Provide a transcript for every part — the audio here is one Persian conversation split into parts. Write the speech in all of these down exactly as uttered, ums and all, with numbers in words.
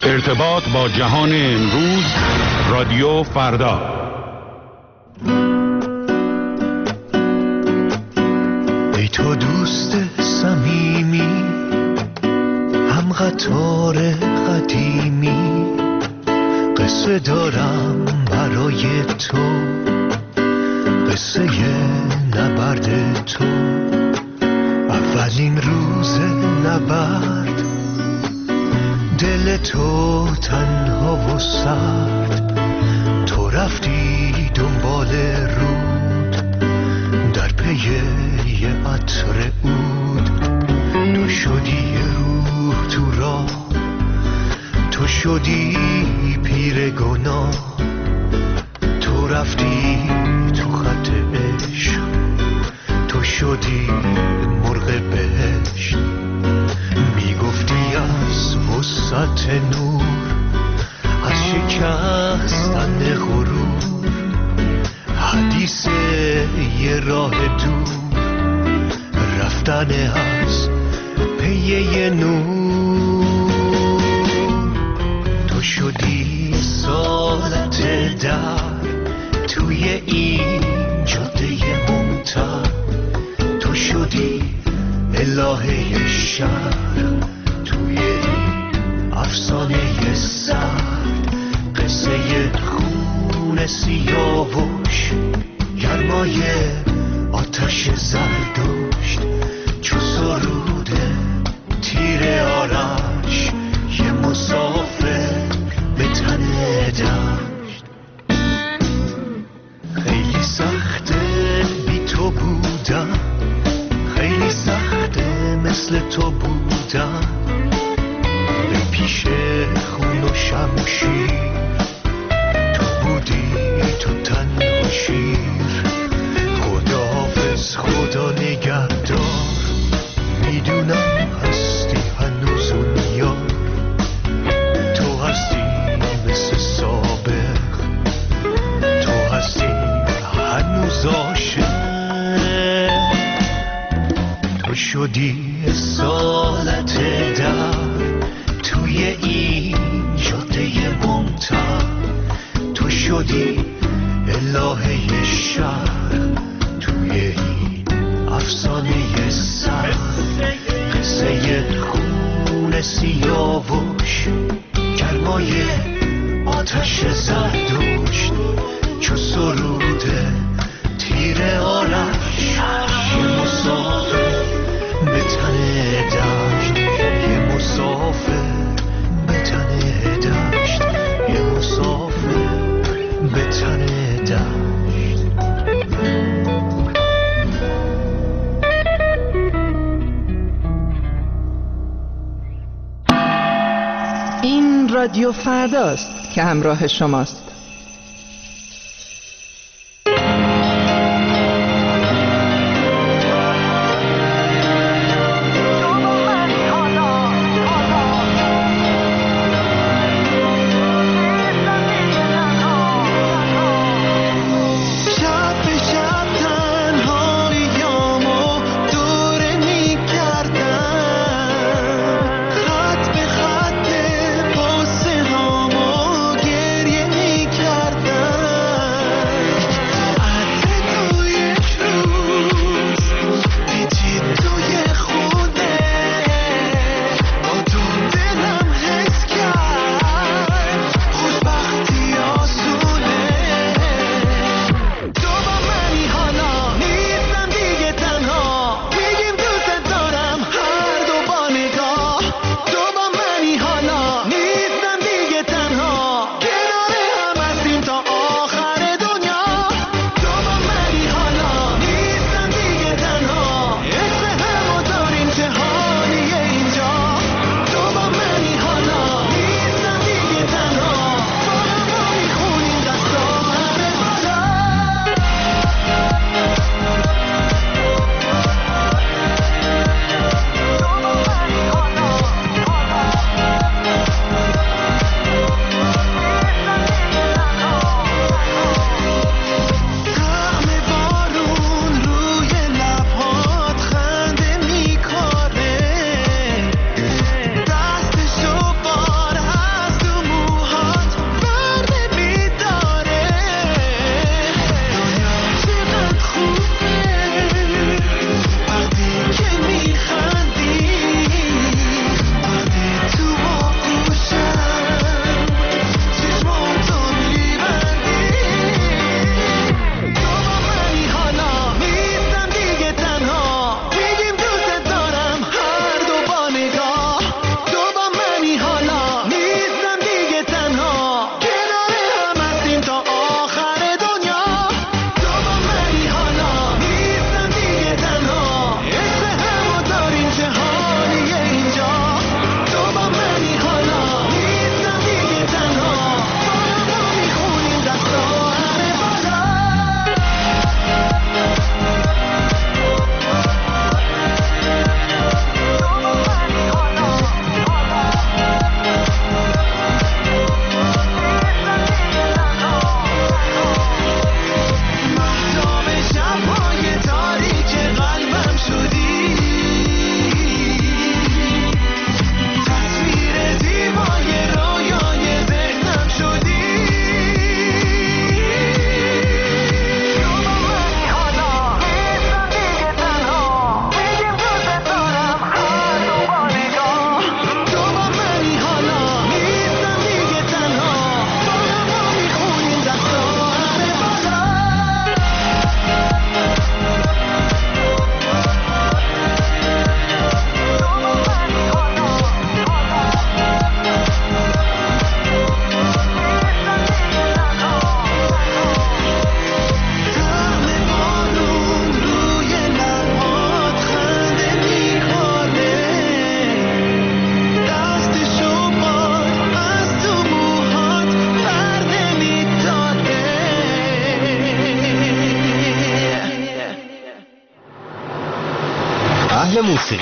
ارتباط با جهان امروز، رادیو فردا. ای تو دوست صمیمی، هم قطار قدیمی، قصه دارم برای تو، قصه نبرد تو. اولین روز نبرد، دل تو تنها و سرد، تو رفتی دنبال رود، در پی یه عطر عود. تو شدی روح تو راه، تو شدی پیر گناه، تو رفتی تو خط عشق، تو شدی مرغ بهشت. میگفتی از وسعت نور، از شکستن غرور، حدیث یه راه دور، رفتن از پی یه نور. تو شدی سالت در توی این جاده ممتد، تو شدی الهه شهر توی این افسانه سرد. قصه خون سیاوش، گرمای آتش زردشت، چو سروده تیر آرش، یه مسافر به تن دشت. خیلی سخته بی تو بودم، خیلی سخته مثل تو بودم، به پیش خون و شمشیر، تو بودی تو تنها شیر. خداحافظ خدا نگهدار، میدونم هستی هنوز اون یار، تو هستی مثل سابق، تو هستی هنوز عاشق. تو شدی سالت در توی این جاده ممتد، تو شدی الهه شهر توی این افسانه سر. قصه خون سیاوش، گرمای آتش زردشت، چو سروده تیر آرش، یه مسافر به تن دشت، یه مسافر به تن دشت، یه مسافر به تن دشت. این رادیو فرداست که همراه شماست. خط به خط پاسه هامو گریه می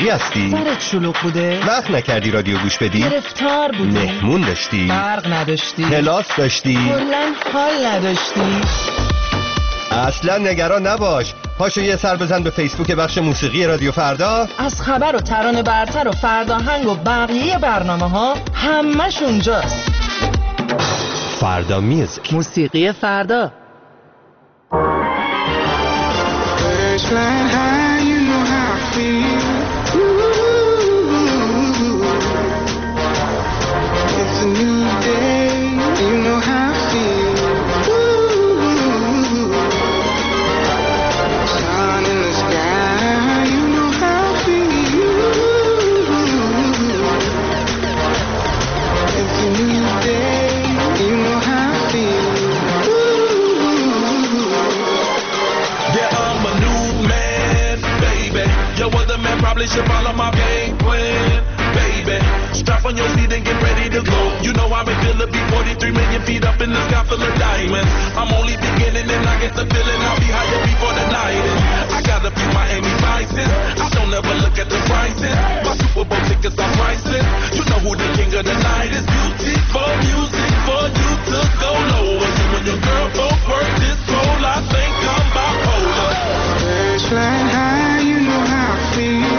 موسیقی هستی؟ سرت شلوغ بوده؟ وقت نکردی رادیو گوش بدی؟ گرفتار بودی؟ مهمون داشتی؟ برق نداشتی؟ کلاس داشتی؟ کلاً حال نداشتی؟ اصلا نگران نباش، پاشو یه سر بزن به فیسبوک بخش موسیقی رادیو فردا. از خبر و ترانه برتر و فرداهنگ و بقیه برنامه ها همش اونجاست. فردا میوزیک، موسیقی فردا. Probably should follow my game plan, baby. Strap on your seat and get ready to go. You know I'm a killer, be forty-three million feet up in the sky full of diamonds. I'm only beginning and I get the feeling I'll be higher before the night is. I got a few Miami Vices, I don't ever look at the prices. My Super Bowl tickets are priceless. You know who the king of the night is. Beautiful music for you to go lower. You and your girl both work this role. I think I'm bipolar. Birds flying high, you know how I feel.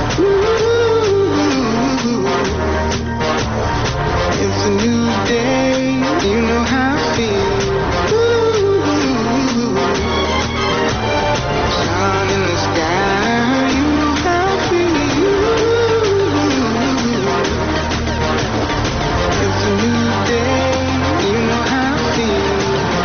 It's a new day, you know how I feel. Sun in the sky, you know how I feel. It's a new day, you know how I feel.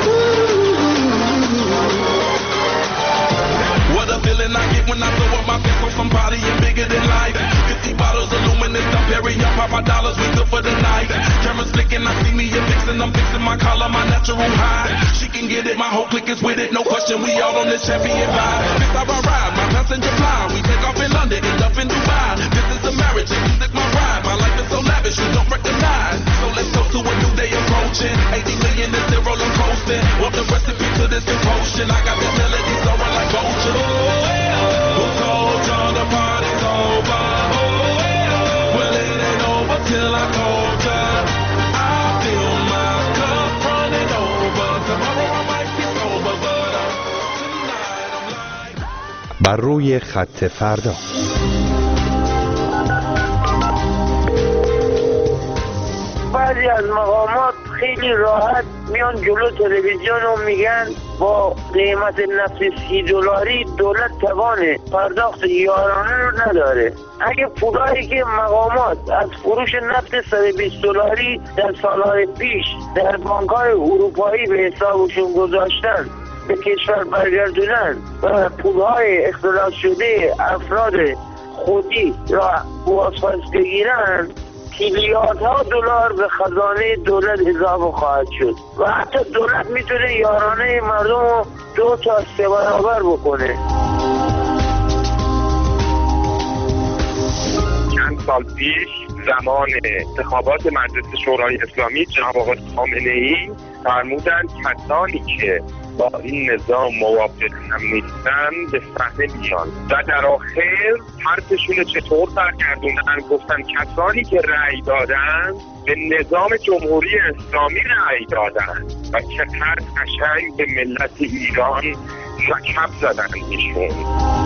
What a feeling I get when I throw up my fist on somebody and bigger than life. Fifty bottles of luminous, I'm Perry, I pop my dollars, we good for the night. Cameras flicking, I see me a fixin', I'm fixing my collar, my natural high. She can get it, my whole clique is with it, no question, we all on this champion vibe. This how I ride, my passenger fly, we take off in London, end up in Dubai. This is a marriage, and music my ride, my life is so lavish, you don't recognize. So let's go to a new day approaching, eighty million is the roller coasting. Want the recipe to this commotion, I got this melody soaring like vulture. Who told y'all the party's over? Well, it ain't over till I told ya. I feel my cup running over. Tomorrow I might be sober, but uh, tonight I'm like. بر روی خط فردا. بعضی از مقامات خیلی راحت میان جلو تلویزیون و میگن با قیمت نفت سی دلاری دولت توان پرداخت یارانه رو نداره. اگه پولایی که مقامات از فروش نفت صد و بیست دلاری در سالهای پیش در بانک‌های اروپایی به حسابشون گذاشتن به کشور برگردونن و پولهای اختلاس شده افراد خودی را بازپس بگیرن، میلیاردها دلار به خزانه دولت اضافه خواهد شد و حتی دولت میتونه یارانه مردم رو دو تا سه برابر بکنه. چند سال پیش زمان انتخابات مجلس شورای اسلامی جناب آقای خامنه‌ای فرمودند کسانی که با این نظام موافق هم نیستن به صحنه میان و در آخر حرفشون چطور برگردوندن؟ گفتن کسانی که رأی دادن به نظام جمهوری اسلامی رأی دادن و چقدر قشنگ به ملت ایران لقب زدن ایشون.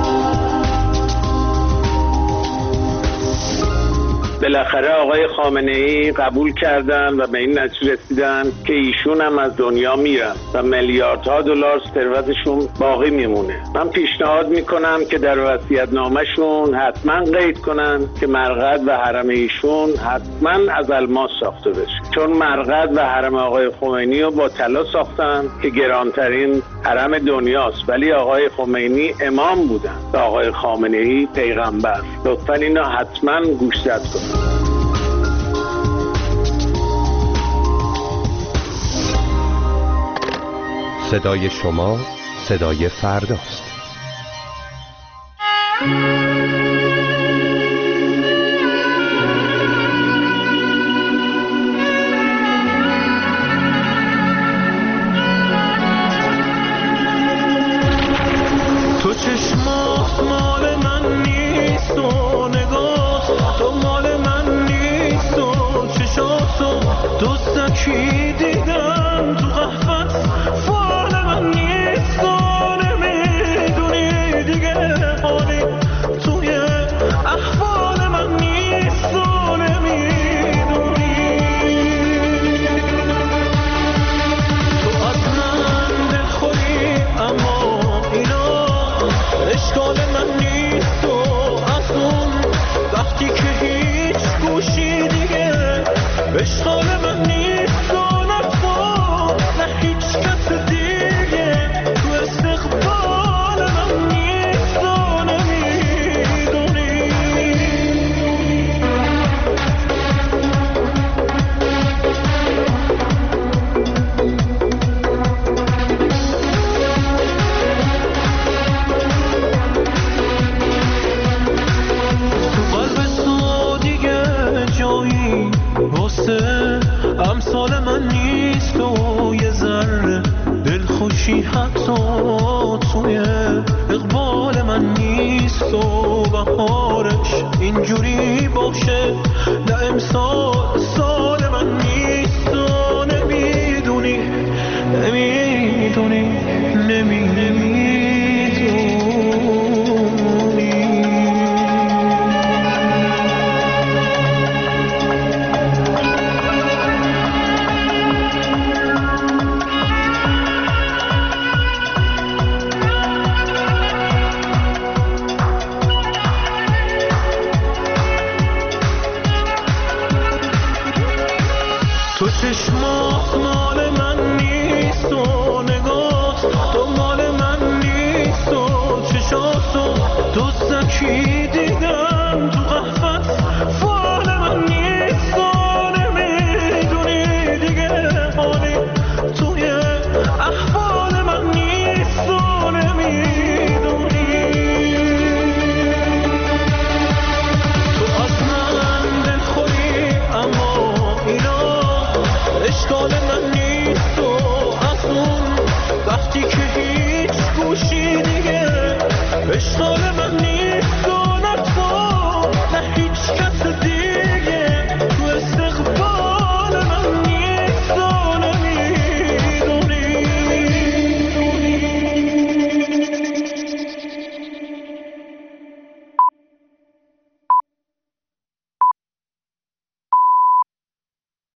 بالاخره آقای خامنه‌ای قبول کردن و به این نتیجه رسیدن که ایشون هم از دنیا میرن و میلیاردها دلار ثروتشون باقی میمونه. من پیشنهاد میکنم که در وصیت‌نامه‌شون حتما قید کنن که مرقد و حرم ایشون حتما از الماس ساخته بشه، چون مرقد و حرم آقای خمینی رو با طلا ساختن که گرانترین حرم دنیاست، ولی آقای خمینی امام بودن و آقای خامنه‌ای پیغمبر. لطفاً اینو حتما گوشزد کنن. صدای شما صدای فرداست. تو چشمات مال من نیست و نگاه یکی دیدم تو قهوت فال من نیست و نمیدونی دیگه حالی توی احوال من نیست و نمیدونی تو از من دلخوری اما اینا اشکال من نیست و از اون وقتی که هیچ گوشی دیگه اشکال من نیست و نه تو نه هیچ کس دیگه تو استقبال من نیست و نمیدونی تو قلب تو دیگه جایی واسه امثال من نیست و یه ذره دلخوشی حتی توی اقبال من نیست و بهارش اینجوری باشه نه امسال سال من نیست و نمیدونی نمیدونی نمی نمیدونی تو چشمات مال من نیست و نگاه